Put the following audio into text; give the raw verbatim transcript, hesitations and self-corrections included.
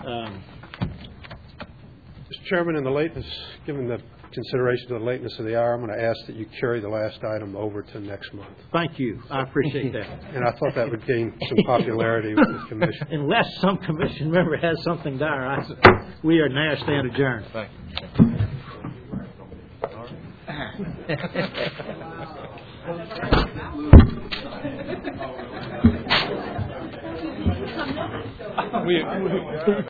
Um, Mister Chairman, in the lateness, given the consideration of the lateness of the hour, I'm going to ask that you carry the last item over to next month. Thank you. I appreciate that. And I thought that would gain some popularity with the commission. Unless some commission member has something dire, I, we are now stand adjourned. Thank you. we, we